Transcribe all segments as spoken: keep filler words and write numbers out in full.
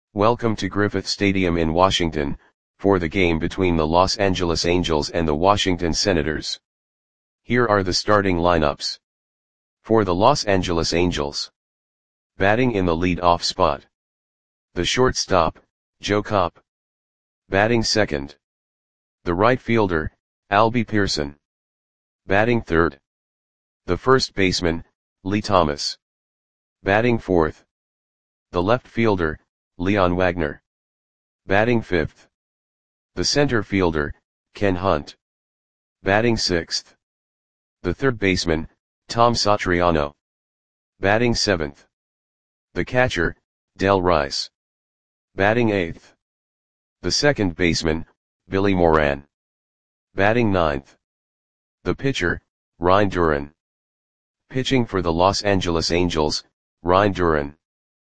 Welcome to Griffith Stadium in Washington, for the game between the Los Angeles Angels and the Washington Senators. Here are the starting lineups. For the Los Angeles Angels. Batting in the lead-off spot. The shortstop, Joe Kopp. Batting second. The right fielder, Albie Pearson. Batting third. The first baseman, Lee Thomas. Batting fourth. The left fielder, Leon Wagner. Batting fifth. The center fielder, Ken Hunt. Batting sixth. The third baseman, Tom Satriano. Batting seventh. The catcher, Del Rice. Batting eighth. The second baseman, Billy Moran. Batting ninth. The pitcher, Ryan Duran. Pitching for the Los Angeles Angels, Ryan Duran.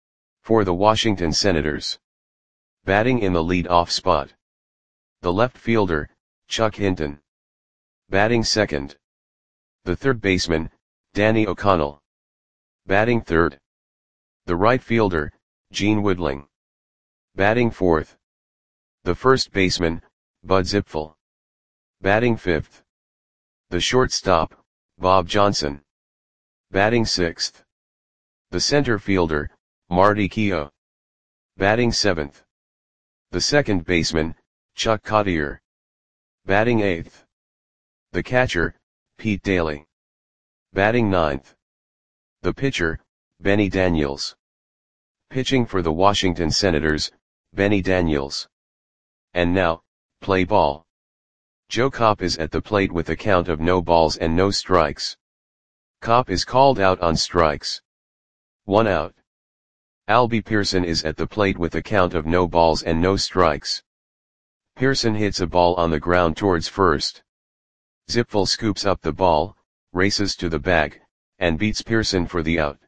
For the Washington Senators. Batting in the lead-off spot. The left fielder, Chuck Hinton. Batting second. The third baseman, Danny O'Connell. Batting third. The right fielder, Gene Woodling. Batting fourth. The first baseman, Bud Zipfel. Batting fifth. The shortstop, Bob Johnson. Batting sixth. The center fielder, Marty Keough. Batting seventh. The second baseman, Chuck Cottier. Batting eighth. The catcher, Pete Daly. Batting ninth. The pitcher, Benny Daniels. Pitching for the Washington Senators, Benny Daniels. And now, play ball. Joe Kopp is at the plate with a count of no balls and no strikes. Kopp is called out on strikes. One out. Albie Pearson is at the plate with a count of no balls and no strikes. Pearson hits a ball on the ground towards first. Zipfel scoops up the ball, races to the bag, and beats Pearson for the out.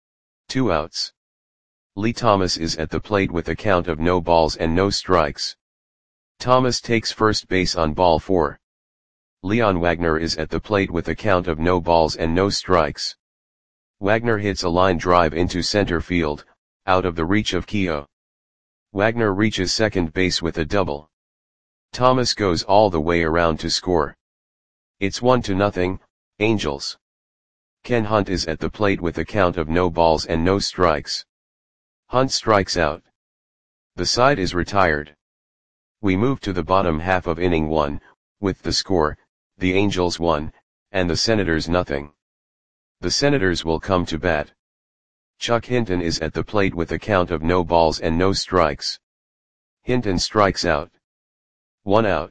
Two outs. Lee Thomas is at the plate with a count of no balls and no strikes. Thomas takes first base on ball four. Leon Wagner is at the plate with a count of no balls and no strikes. Wagner hits a line drive into center field, out of the reach of Keough. Wagner reaches second base with a double. Thomas goes all the way around to score. It's one to nothing, Angels. Ken Hunt is at the plate with a count of no balls and no strikes. Hunt strikes out. The side is retired. We move to the bottom half of inning one, with the score, the Angels one, and the Senators nothing. The Senators will come to bat. Chuck Hinton is at the plate with a count of no balls and no strikes. Hinton strikes out. One out.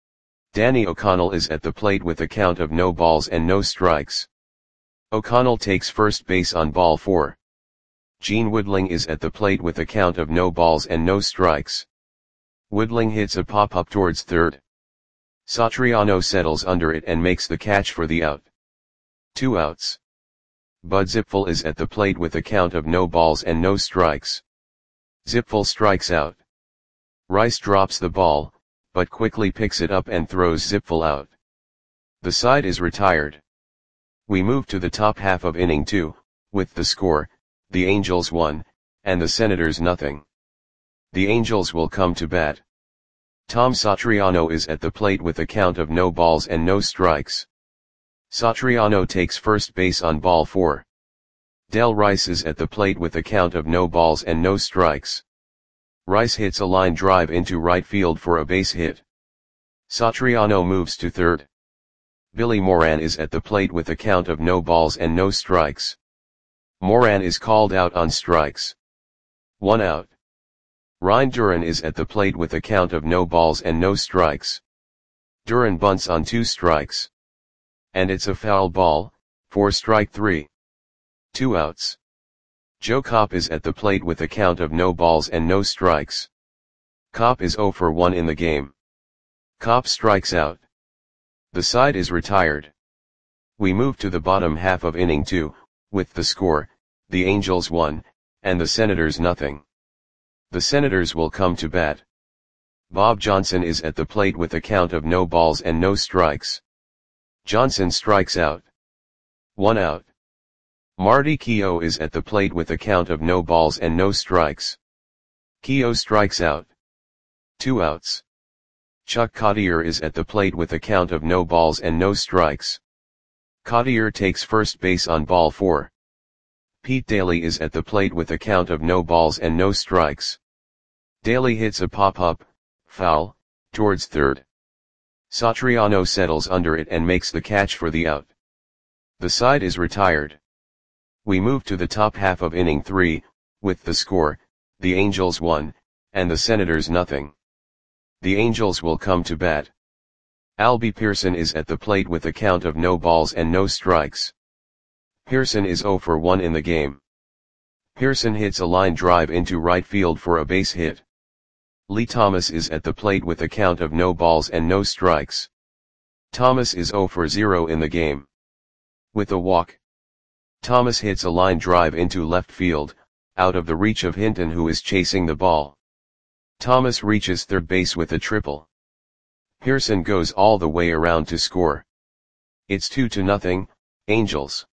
Danny O'Connell is at the plate with a count of no balls and no strikes. O'Connell takes first base on ball four. Gene Woodling is at the plate with a count of no balls and no strikes. Woodling hits a pop-up towards third. Satriano settles under it and makes the catch for the out. Two outs. Bud Zipfel is at the plate with a count of no balls and no strikes. Zipfel strikes out. Rice drops the ball, but quickly picks it up and throws Zipfel out. The side is retired. We move to the top half of inning two, with the score, the Angels one, and the Senators nothing. The Angels will come to bat. Tom Satriano is at the plate with a count of no balls and no strikes. Satriano takes first base on ball four. Del Rice is at the plate with a count of no balls and no strikes. Rice hits a line drive into right field for a base hit. Satriano moves to third. Billy Moran is at the plate with a count of no balls and no strikes. Moran is called out on strikes. One out. Ryan Duran is at the plate with a count of no balls and no strikes. Duran bunts on two strikes. And it's a foul ball, for strike three. Two outs. Joe Kopp is at the plate with a count of no balls and no strikes. Kopp is zero for one in the game. Kopp strikes out. The side is retired. We move to the bottom half of inning two, with the score, the Angels one, and the Senators nothing. The Senators will come to bat. Bob Johnson is at the plate with a count of no balls and no strikes. Johnson strikes out. One out. Marty Keough is at the plate with a count of no balls and no strikes. Keogh strikes out. Two outs. Chuck Cottier is at the plate with a count of no balls and no strikes. Cottier takes first base on ball four. Pete Daly is at the plate with a count of no balls and no strikes. Daly hits a pop-up, foul, towards third. Satriano settles under it and makes the catch for the out. The side is retired. We move to the top half of inning three, with the score, the Angels one, and the Senators nothing. The Angels will come to bat. Albie Pearson is at the plate with a count of no balls and no strikes. Pearson is oh for one in the game. Pearson hits a line drive into right field for a base hit. Lee Thomas is at the plate with a count of no balls and no strikes. Thomas is oh for zero in the game. With a walk. Thomas hits a line drive into left field, out of the reach of Hinton, who is chasing the ball. Thomas reaches third base with a triple. Pearson goes all the way around to score. It's two to nothing, Angels.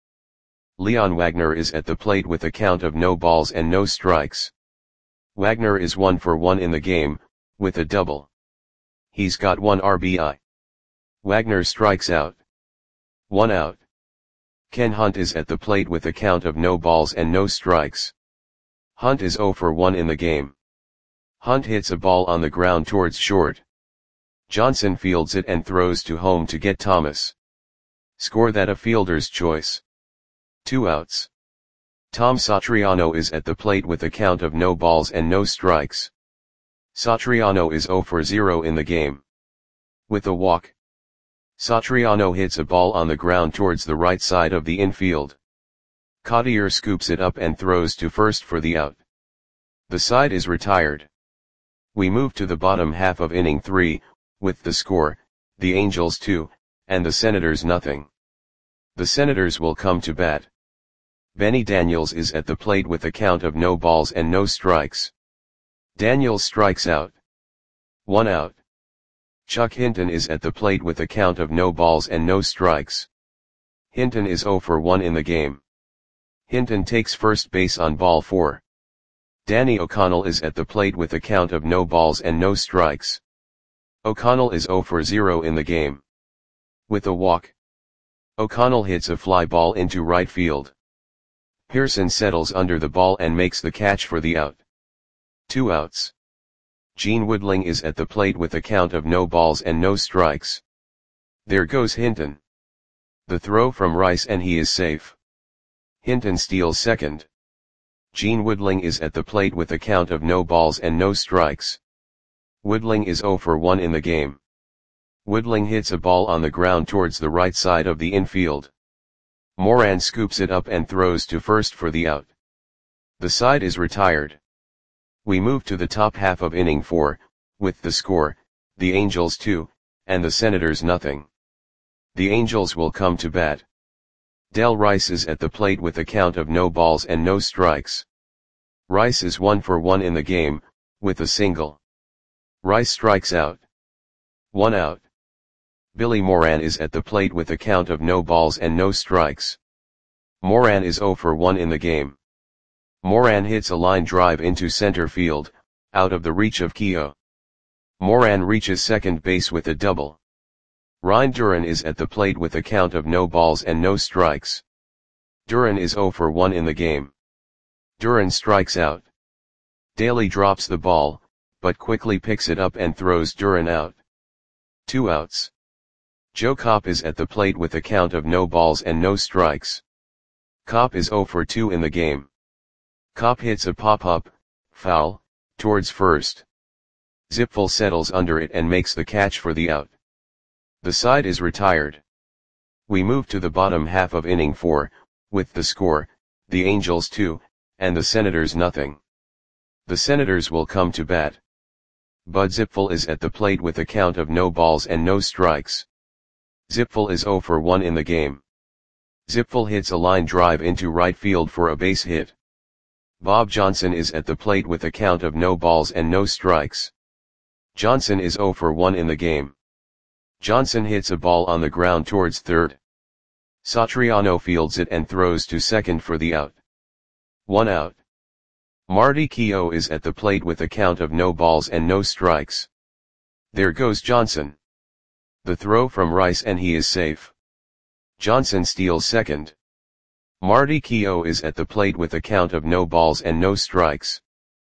Leon Wagner is at the plate with a count of no balls and no strikes. Wagner is one for one in the game, with a double. He's got one R B I. Wagner strikes out. One out. Ken Hunt is at the plate with a count of no balls and no strikes. Hunt is oh for one in the game. Hunt hits a ball on the ground towards short. Johnson fields it and throws to home to get Thomas. Score that a fielder's choice. Two outs. Tom Satriano is at the plate with a count of no balls and no strikes. Satriano is oh for zero in the game. With a walk. Satriano hits a ball on the ground towards the right side of the infield. Cottier scoops it up and throws to first for the out. The side is retired. We move to the bottom half of inning three, with the score, the Angels two, and the Senators nothing. The Senators will come to bat. Benny Daniels is at the plate with a count of no balls and no strikes. Daniels strikes out. One out. Chuck Hinton is at the plate with a count of no balls and no strikes. Hinton is oh for one in the game. Hinton takes first base on ball four. Danny O'Connell is at the plate with a count of no balls and no strikes. O'Connell is oh for zero in the game. With a walk. O'Connell hits a fly ball into right field. Pearson settles under the ball and makes the catch for the out. Two outs. Gene Woodling is at the plate with a count of no balls and no strikes. There goes Hinton. The throw from Rice and he is safe. Hinton steals second. Gene Woodling is at the plate with a count of no balls and no strikes. Woodling is oh for one in the game. Woodling hits a ball on the ground towards the right side of the infield. Moran scoops it up and throws to first for the out. The side is retired. We move to the top half of inning four, with the score, the Angels two, and the Senators nothing. The Angels will come to bat. Del Rice is at the plate with a count of no balls and no strikes. Rice is one for one in the game, with a single. Rice strikes out. One out. Billy Moran is at the plate with a count of no balls and no strikes. Moran is oh for one in the game. Moran hits a line drive into center field, out of the reach of Keogh. Moran reaches second base with a double. Ryan Duran is at the plate with a count of no balls and no strikes. Duran is oh for one in the game. Duran strikes out. Daly drops the ball, but quickly picks it up and throws Duran out. Two outs. Joe Kopp is at the plate with a count of no balls and no strikes. Kopp is oh for two in the game. Kopp hits a pop-up, foul, towards first. Zipfel settles under it and makes the catch for the out. The side is retired. We move to the bottom half of inning four, with the score, the Angels two, and the Senators nothing. The Senators will come to bat. Bud Zipfel is at the plate with a count of no balls and no strikes. Zipfel is oh for one in the game. Zipfel hits a line drive into right field for a base hit. Bob Johnson is at the plate with a count of no balls and no strikes. Johnson is oh for one in the game. Johnson hits a ball on the ground towards third. Satriano fields it and throws to second for the out. One out. Marty Keogh is at the plate with a count of no balls and no strikes. There goes Johnson. The throw from Rice and he is safe. Johnson steals second. Marty Keogh is at the plate with a count of no balls and no strikes.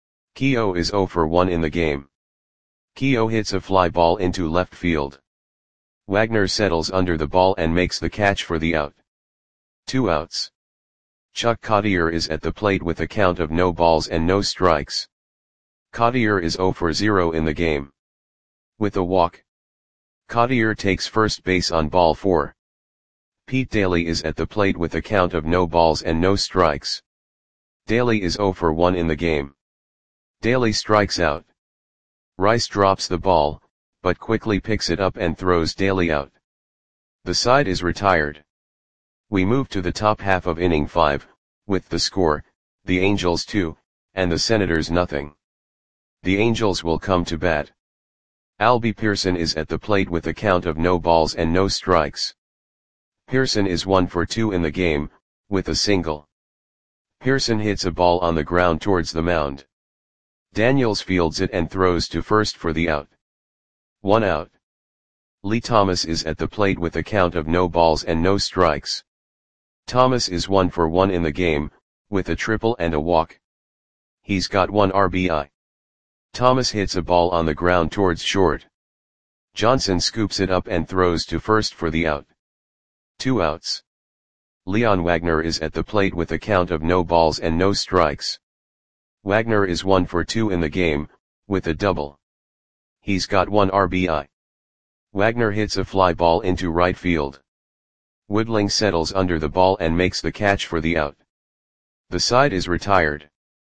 Keogh is oh for one in the game. Keogh hits a fly ball into left field. Wagner settles under the ball and makes the catch for the out. Two outs. Chuck Cottier is at the plate with a count of no balls and no strikes. Cottier is oh for zero in the game. With a walk. Cottier takes first base on ball four. Pete Daly is at the plate with a count of no balls and no strikes. Daly is oh for one in the game. Daly strikes out. Rice drops the ball, but quickly picks it up and throws Daly out. The side is retired. We move to the top half of inning five, with the score, the Angels two, and the Senators nothing. The Angels will come to bat. Albie Pearson is at the plate with a count of no balls and no strikes. Pearson is one for two in the game, with a single. Pearson hits a ball on the ground towards the mound. Daniels fields it and throws to first for the out. One out. Lee Thomas is at the plate with a count of no balls and no strikes. Thomas is one for one in the game, with a triple and a walk. He's got one R B I. Thomas hits a ball on the ground towards short. Johnson scoops it up and throws to first for the out. Two outs. Leon Wagner is at the plate with a count of no balls and no strikes. Wagner is one for two in the game, with a double. He's got one R B I. Wagner hits a fly ball into right field. Woodling settles under the ball and makes the catch for the out. The side is retired.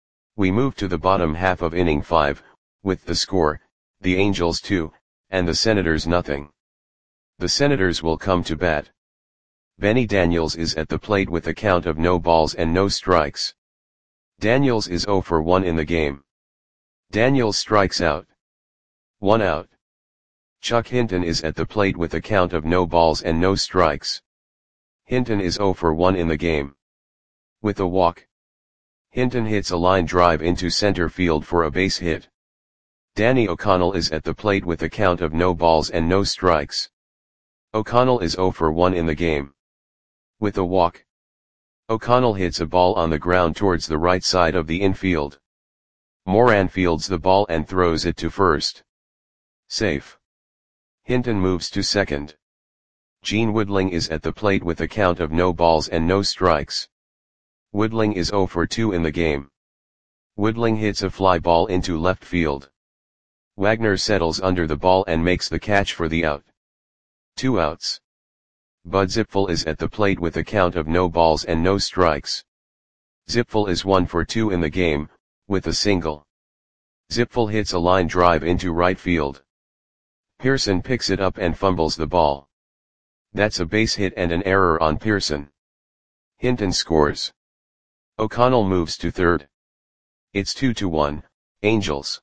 We move to the bottom half of inning five, with the score, the Angels two, and the Senators nothing. The Senators will come to bat. Benny Daniels is at the plate with a count of no balls and no strikes. Daniels is oh for one in the game. Daniels strikes out. One out. Chuck Hinton is at the plate with a count of no balls and no strikes. Hinton is oh for one in the game. With a walk. Hinton hits a line drive into center field for a base hit. Danny O'Connell is at the plate with a count of no balls and no strikes. O'Connell is oh for one in the game. With a walk. O'Connell hits a ball on the ground towards the right side of the infield. Moran fields the ball and throws it to first. Safe. Hinton moves to second. Gene Woodling is at the plate with a count of no balls and no strikes. Woodling is oh for two in the game. Woodling hits a fly ball into left field. Wagner settles under the ball and makes the catch for the out. Two outs. Bud Zipfel is at the plate with a count of no balls and no strikes. Zipfel is one for two in the game, with a single. Zipfel hits a line drive into right field. Pearson picks it up and fumbles the ball. That's a base hit and an error on Pearson. Hinton scores. O'Connell moves to third. It's two to one, Angels.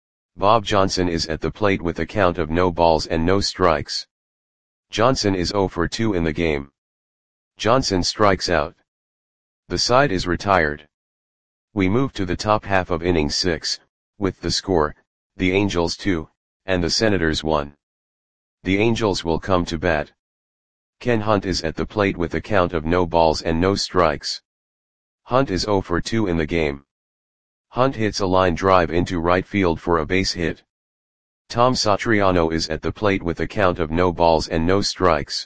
Bob Johnson is at the plate with a count of no balls and no strikes. Johnson is oh for two in the game. Johnson strikes out. The side is retired. We move to the top half of inning six, with the score, the Angels two, and the Senators one. The Angels will come to bat. Ken Hunt is at the plate with a count of no balls and no strikes. Hunt is oh for two in the game. Hunt hits a line drive into right field for a base hit. Tom Satriano is at the plate with a count of no balls and no strikes.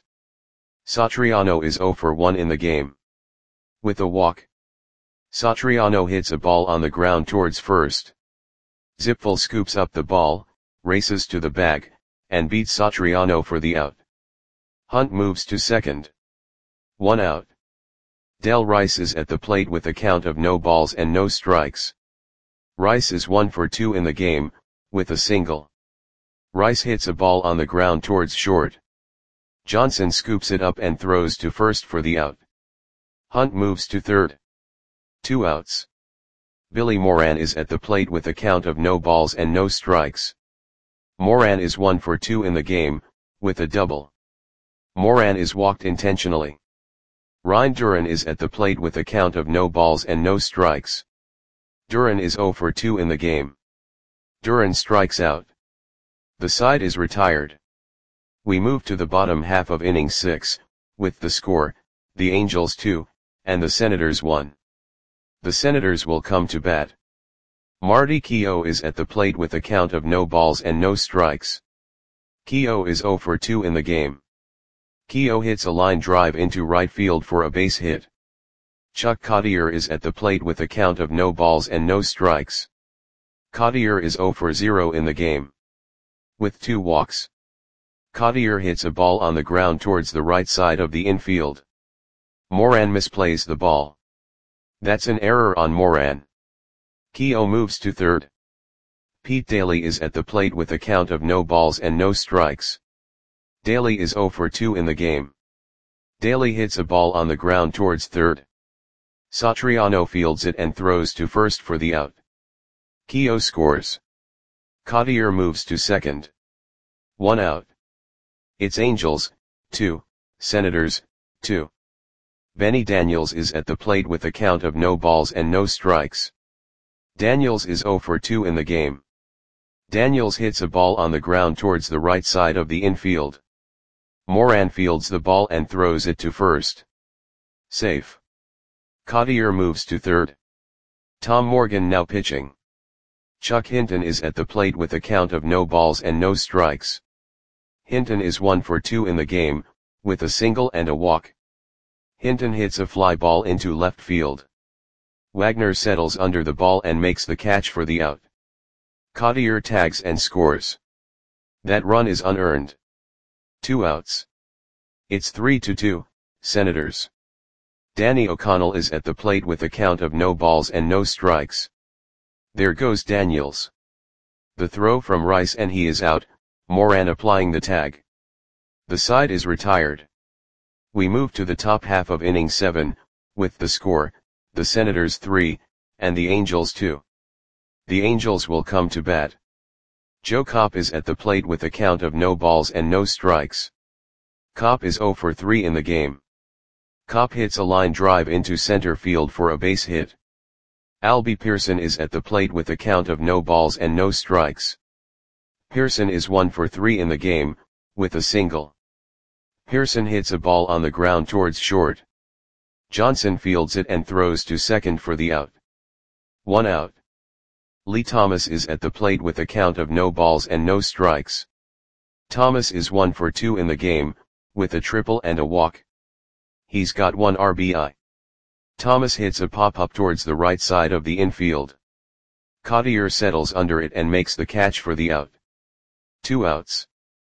Satriano is oh for one in the game. With a walk. Satriano hits a ball on the ground towards first. Zipfel scoops up the ball, races to the bag, and beats Satriano for the out. Hunt moves to second. One out. Del Rice is at the plate with a count of no balls and no strikes. Rice is one for two in the game, with a single. Rice hits a ball on the ground towards short. Johnson scoops it up and throws to first for the out. Hunt moves to third. Two outs. Billy Moran is at the plate with a count of no balls and no strikes. Moran is one for two in the game, with a double. Moran is walked intentionally. Ryan Duran is at the plate with a count of no balls and no strikes. Duran is zero for two in the game. Duran strikes out. The side is retired. We move to the bottom half of inning six, with the score, the Angels two, and the Senators one. The Senators will come to bat. Marty Keough is at the plate with a count of no balls and no strikes. Keough is zero for two in the game. Keough hits a line drive into right field for a base hit. Chuck Cottier is at the plate with a count of no balls and no strikes. Cottier is zero for zero in the game. With two walks. Cottier hits a ball on the ground towards the right side of the infield. Moran misplays the ball. That's an error on Moran. Keough moves to third. Pete Daly is at the plate with a count of no balls and no strikes. Daly is zero for two in the game. Daly hits a ball on the ground towards third. Satriano fields it and throws to first for the out. Keough scores. Cottier moves to second. One out. It's Angels, two, Senators, two. Benny Daniels is at the plate with a count of no balls and no strikes. Daniels is zero for two in the game. Daniels hits a ball on the ground towards the right side of the infield. Moran fields the ball and throws it to first. Safe. Cottier moves to third. Tom Morgan now pitching. Chuck Hinton is at the plate with a count of no balls and no strikes. Hinton is one for two in the game, with a single and a walk. Hinton hits a fly ball into left field. Wagner settles under the ball and makes the catch for the out. Cottier tags and scores. That run is unearned. Two outs. It's three to two, Senators. Danny O'Connell is at the plate with a count of no balls and no strikes. There goes Daniels. The throw from Rice and he is out, Moran applying the tag. The side is retired. We move to the top half of inning seven, with the score, the Senators three, and the Angels two. The Angels will come to bat. Joe Kopp is at the plate with a count of no balls and no strikes. Kopp is zero for three in the game. Kopp hits a line drive into center field for a base hit. Albie Pearson is at the plate with a count of no balls and no strikes. Pearson is one for three in the game, with a single. Pearson hits a ball on the ground towards short. Johnson fields it and throws to second for the out. One out. Lee Thomas is at the plate with a count of no balls and no strikes. Thomas is one for two in the game, with a triple and a walk. He's got one R B I. Thomas hits a pop-up towards the right side of the infield. Cottier settles under it and makes the catch for the out. Two outs.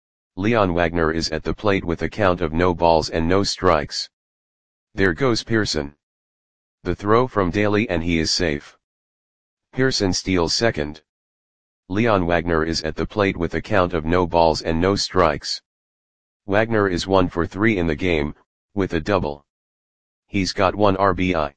Leon Wagner is at the plate with a count of no balls and no strikes. There goes Pearson. The throw from Daly and he is safe. Pearson steals second. Leon Wagner is at the plate with a count of no balls and no strikes. Wagner is one for three in the game, with a double. He's got one R B I.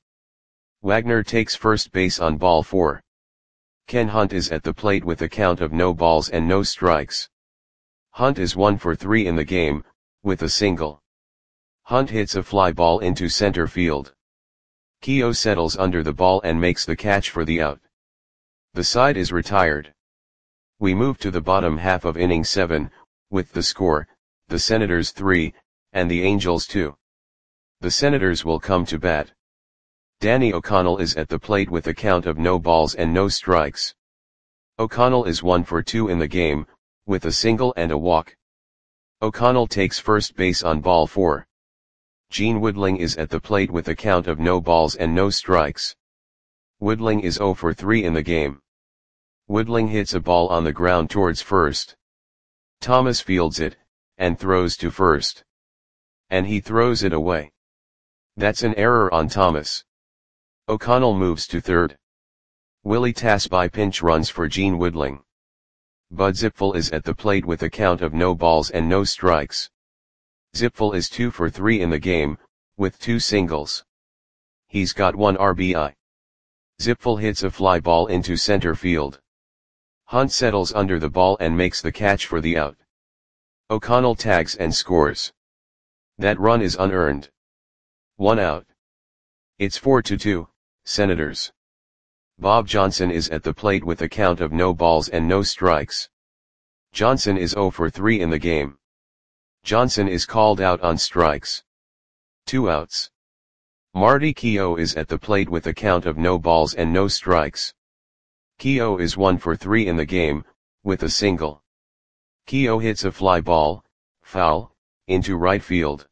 Wagner takes first base on ball four. Ken Hunt is at the plate with a count of no balls and no strikes. Hunt is one for three in the game, with a single. Hunt hits a fly ball into center field. Keough settles under the ball and makes the catch for the out. The side is retired. We move to the bottom half of inning seven, with the score, the Senators three, and the Angels two. The Senators will come to bat. Danny O'Connell is at the plate with a count of no balls and no strikes. O'Connell is one for two in the game, with a single and a walk. O'Connell takes first base on ball four. Gene Woodling is at the plate with a count of no balls and no strikes. Woodling is zero for three in the game. Woodling hits a ball on the ground towards first. Thomas fields it, and throws to first. And he throws it away. That's an error on Thomas. O'Connell moves to third. Willie Tasby pinch runs for Gene Woodling. Bud Zipfel is at the plate with a count of no balls and no strikes. Zipfel is two for three in the game, with two singles. He's got one R B I. Zipfel hits a fly ball into center field. Hunt settles under the ball and makes the catch for the out. O'Connell tags and scores. That run is unearned. One out. It's four to two, Senators. Bob Johnson is at the plate with a count of no balls and no strikes. Johnson is zero for three in the game. Johnson is called out on strikes. Two outs. Marty Keough is at the plate with a count of no balls and no strikes. Keough is one for three in the game, with a single. Keough hits a fly ball, foul, into right field.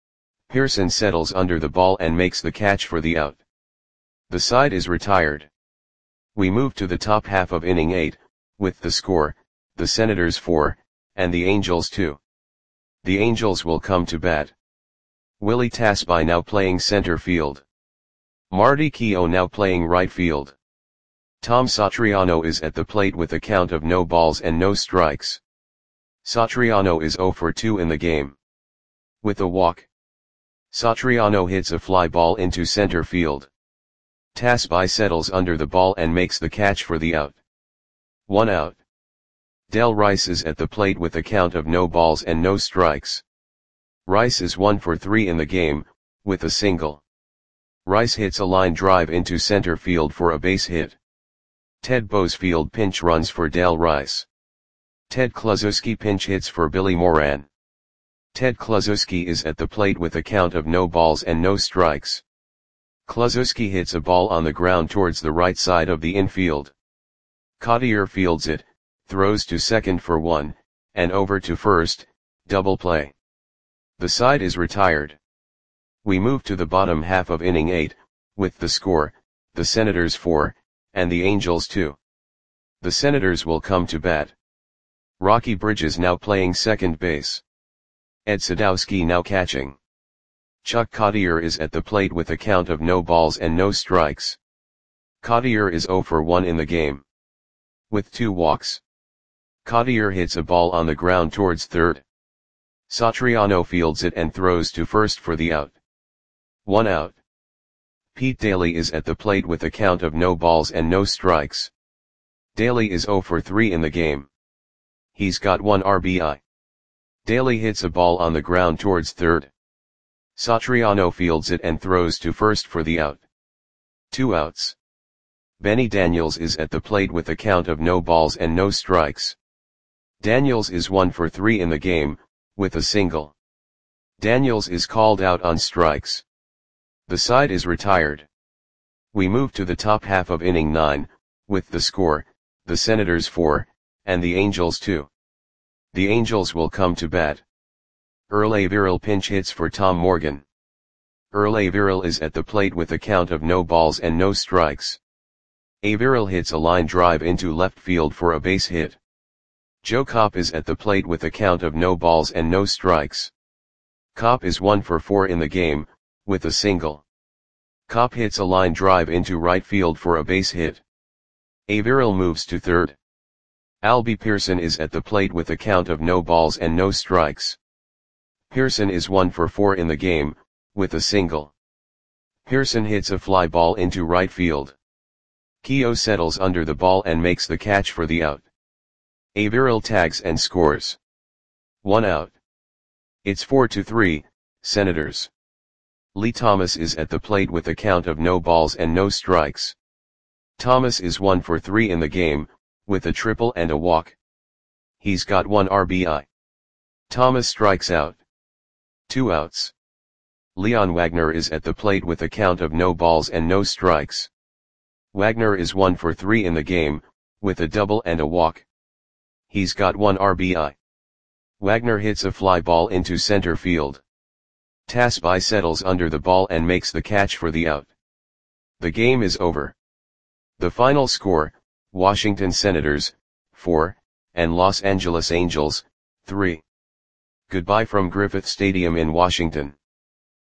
Pearson settles under the ball and makes the catch for the out. The side is retired. We move to the top half of inning eight, with the score, the Senators four, and the Angels two. The Angels will come to bat. Willie Tasby now playing center field. Marty Keough now playing right field. Tom Satriano is at the plate with a count of no balls and no strikes. Satriano is zero for two in the game. With a walk. Satriano hits a fly ball into center field. Tasby settles under the ball and makes the catch for the out. One out. Del Rice is at the plate with a count of no balls and no strikes. Rice is one for three in the game, with a single. Rice hits a line drive into center field for a base hit. Ted Boesfield pinch runs for Del Rice. Ted Kluszewski pinch hits for Billy Moran. Ted Kluszewski is at the plate with a count of no balls and no strikes. Kluszewski hits a ball on the ground towards the right side of the infield. Cottier fields it, throws to second for one, and over to first, double play. The side is retired. We move to the bottom half of inning eight, with the score, the Senators four, and the Angels two. The Senators will come to bat. Rocky Bridges now playing second base. Ed Sadowski now catching. Chuck Cottier is at the plate with a count of no balls and no strikes. Cottier is zero for one in the game. With two walks. Cottier hits a ball on the ground towards third. Satriano fields it and throws to first for the out. One out. Pete Daly is at the plate with a count of no balls and no strikes. Daly is zero for three in the game. He's got one R B I. Daly hits a ball on the ground towards third. Satriano fields it and throws to first for the out. Two outs. Benny Daniels is at the plate with a count of no balls and no strikes. Daniels is one for three in the game, with a single. Daniels is called out on strikes. The side is retired. We move to the top half of inning nine, with the score, the Senators four, and the Angels two. The Angels will come to bat. Earl Averill pinch hits for Tom Morgan. Earl Averill is at the plate with a count of no balls and no strikes. Averill hits a line drive into left field for a base hit. Joe Kopp is at the plate with a count of no balls and no strikes. Kopp is one for four in the game, with a single. Kopp hits a line drive into right field for a base hit. Averill moves to third. Albie Pearson is at the plate with a count of no balls and no strikes. Pearson is one for four in the game, with a single. Pearson hits a fly ball into right field. Keough settles under the ball and makes the catch for the out. Averill tags and scores. One out. It's four to three, Senators. Lee Thomas is at the plate with a count of no balls and no strikes. Thomas is one for three in the game, with a triple and a walk. He's got one R B I. Thomas strikes out. Two outs. Leon Wagner is at the plate with a count of no balls and no strikes. Wagner is one for three in the game, with a double and a walk. He's got one R B I. Wagner hits a fly ball into center field. Tasby settles under the ball and makes the catch for the out. The game is over. The final score, Washington Senators, four, and Los Angeles Angels, three. Goodbye from Griffith Stadium in Washington.